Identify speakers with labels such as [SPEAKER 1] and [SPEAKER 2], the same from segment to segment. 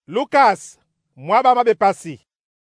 [SPEAKER 1] Lukas mwaba mabepasi.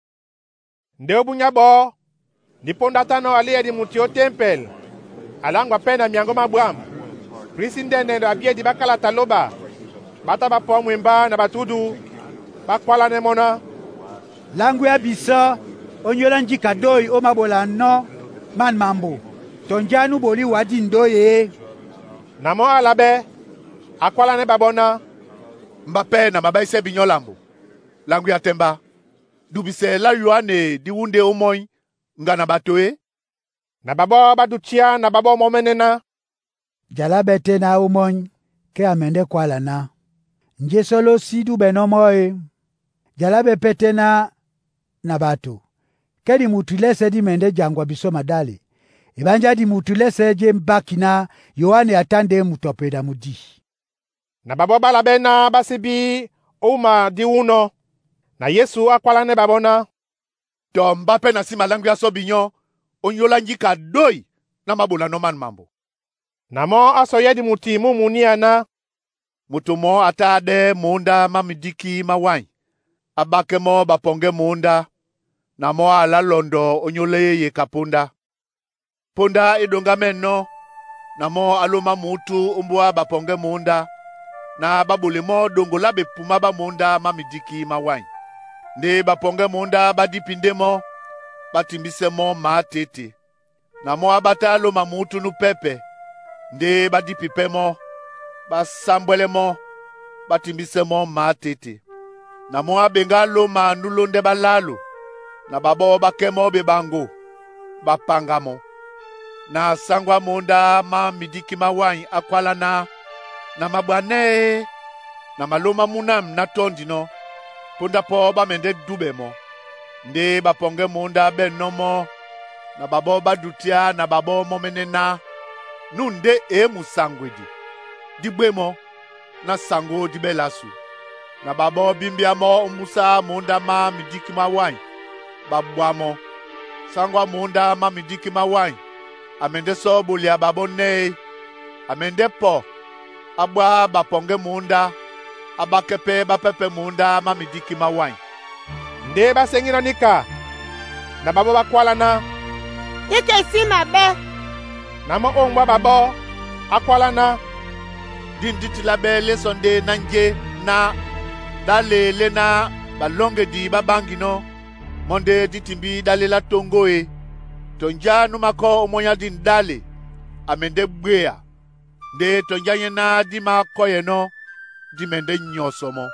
[SPEAKER 1] Nde obunya bo ndipo ndatano aliye di mutio tempel alangwa pena miango mabwam. Prisinde nendo abie di bakala taloba bata bapo mwemba na batudu bakwala ne mona
[SPEAKER 2] langu ya bisa onyola njika doi o mabola no man mambo tonjanu boli wadi ndoye
[SPEAKER 1] namo alabe akwala ne babona
[SPEAKER 3] Mbape na mabaise binyolambo langu ya temba dubise la yuane di wunde omoi ngana batoe
[SPEAKER 1] na babo badutia na babo momenena
[SPEAKER 2] jalabete na umon ke amende kwala na nje solo sidu benomoe jalabe pete na bato kedi mutulese di mende jangwa biso madali ibanja di mutulese je mbakina Yohane atande mutopeda mudi
[SPEAKER 1] na babo balabena basibi uma di uno na Yesu akwala ne babona
[SPEAKER 3] to Mbape na sima langu ya sobinyo onyola njika doi na mabola no man mambo
[SPEAKER 1] namo asoye di muti mumunia
[SPEAKER 3] mutumo atade munda mamidiki mawai abakemo baponge munda namo ala londo onyole ye kapunda punda idonga menno namo aluma mutu umbwa baponge munda na babulimo dongola bepuma ba munda mamidiki mawai nde baponge munda badipindemo batimbisemo matete namo abata aluma mutu nupepe nde badipipemo basambwelemo batimbisemo matete namo abenga loma nulonde balalo na babo bakemo bebango bapangamo na sangwa munda ma midiki mawai akwala na mabwane na maloma munam na tondino punda po bamende dubemo nde baponge munda benomo na babo badutia na babo momenena nunde musangwedi dibwemo na sango dibelasu na babo bimbiamo musa munda ma midiki mawai babwamo sangwa munda ma midiki mawai amende so bulia babo nei amende po abwa baponge munda abakepe bapepe munda ma midiki mawai
[SPEAKER 1] nde basengino nika na babo bakwala na
[SPEAKER 4] ike si mabe
[SPEAKER 1] namo ongwa babo akwala na
[SPEAKER 3] dinditi labe lesonde nanje na dale lena balonge di babangino monde ditimbi dale la tongoe tonja numako omonya din dale amende bwea nde tonja yena di makoye no di mende nyosomo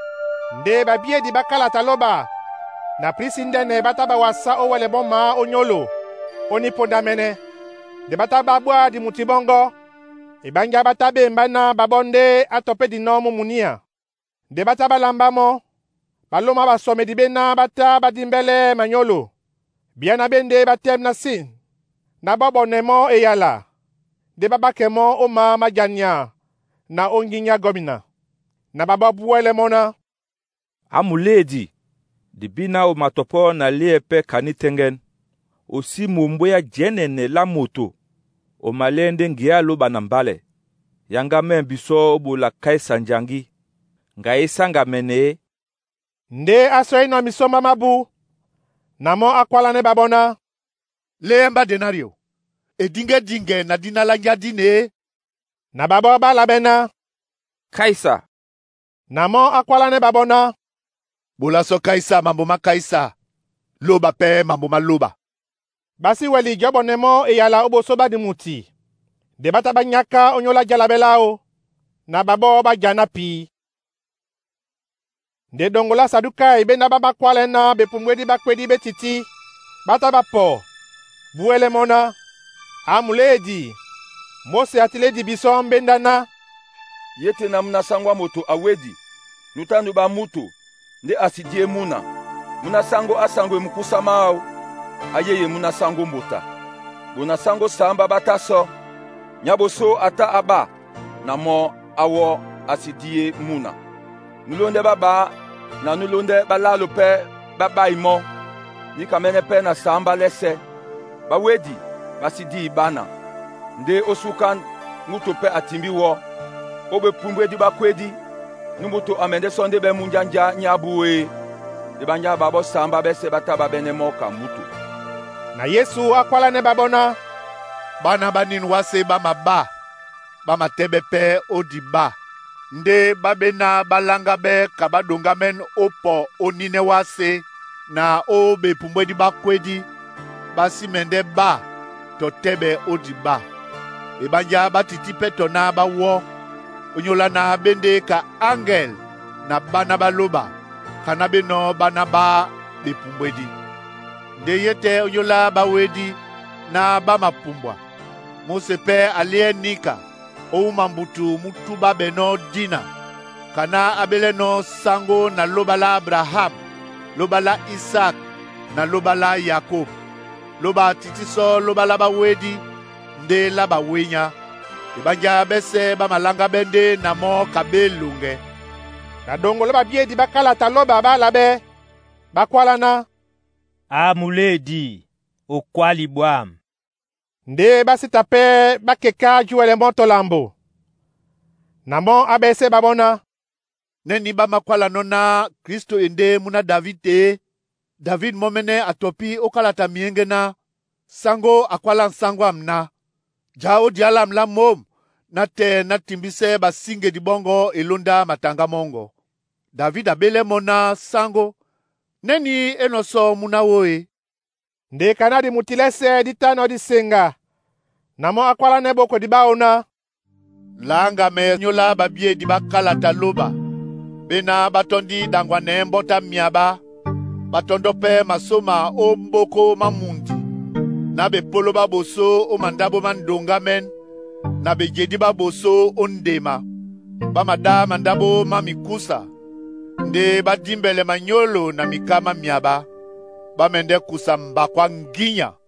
[SPEAKER 1] nde babie di bakala taloba na prisinde ne bataba wasa owele boma onyolo oni pondamene de bataba bwa di mutibongo ibanja batabe mbana babonde atope di nomu munia de bataba lambamo baloma basome di bena bataba dimbele manyolo biana bende batem na sin na babonemo eyala de babakemo oma majanya na onginya gomina na bababuele mona
[SPEAKER 5] amuledi di bina o matopo na liepe kanitengen osi mumboya jenene la moto o malende ngialo banambale yanga membiso bula kaisa njangi ngaisanga mene
[SPEAKER 1] nde asoino misoma mabu namo akwala ne babona
[SPEAKER 3] lemba denario dinge na dinala njadine
[SPEAKER 1] na babo balabena
[SPEAKER 5] kaisa
[SPEAKER 1] namo akwala ne babona
[SPEAKER 3] bula so kaisa mambo makaisa loba pe mambo maloba
[SPEAKER 1] basi weli jobonemo eyala obosoba di muti de bataba nyaka onyola jalabelao na babo bajana pi nde dongola saduka ibenda baba kwale na bepumwedi bakwedi betiti bataba po buele mona amuledi Mose atiledi biso mbenda na
[SPEAKER 6] yete na muna sangwa moto awedi nutandu ba mutu nde asidie muna sango asangwe mkusamao ayeye muna sango mbota bona sango samba bataso nyaboso ata aba na mo awo asidie muna nulonde baba na nulonde balalo pe baba imo ni kamene pe na samba lese bawedi basidi bana nde osukan nguto pe atimbi wo obe pumbwe di bakwedi Numbutu amende sonde be munjanja nyabuwe. De banya babo samba be sebata babene moka mutu.
[SPEAKER 1] Na Yesu akwala ne babona.
[SPEAKER 3] Bana banin wase bamaba. Bamatebe pe odiba. Nde babena balanga be kabadonga men opo onine wase. Na o be pumbwedi bakwedi. Basi mende ba. Totebe odiba. Ebanja batiti peto na bawo. Onyola na bende ka angel. Na bana baloba. Kanabe no bana ba be pumbwedi. Nde yete onyola bawedi. Na bama pumbwa. Mose pe alienika. O mambutu mutuba beno dina. Kana abele no sango na lobala Abraham. Lobala Isaac. Na lobala Yakob. Loba titiso lobala bawedi. Nde la bawenya. Ibanja bese bamalanga bende na mo kabelunge.
[SPEAKER 1] Na dongo loba biedi bakala taloba balabe. Bakwalana.
[SPEAKER 7] Amuledi. Okwali bwam.
[SPEAKER 1] Nde basita pe bakeka juele moto lambo. Namo abese babona.
[SPEAKER 3] Neni bamakwala nona Kristo ende muna David te. David momene atopi okalata miengena. Sango akwala sango amna. Jao dialam la mom. Nate natimbise basinge di bongo elunda matanga mongo. David abele mona sango. Neni enoso muna woe.
[SPEAKER 1] Nde kanadi mutilese ditano di senga. Namo akwala neboko di baona.
[SPEAKER 3] Langa me nyola babie di bakala taloba. Bena batondi dangwa nembota miaba. Batondo pe masoma o mboko mamundi. Na be polo baboso o mandabo mandonga men. Na be jedi baboso o ndema. Bamada mandabo mamikusa. Nde badimbele manyolo na mikama miaba. Bamende kusa mbakwa nginya.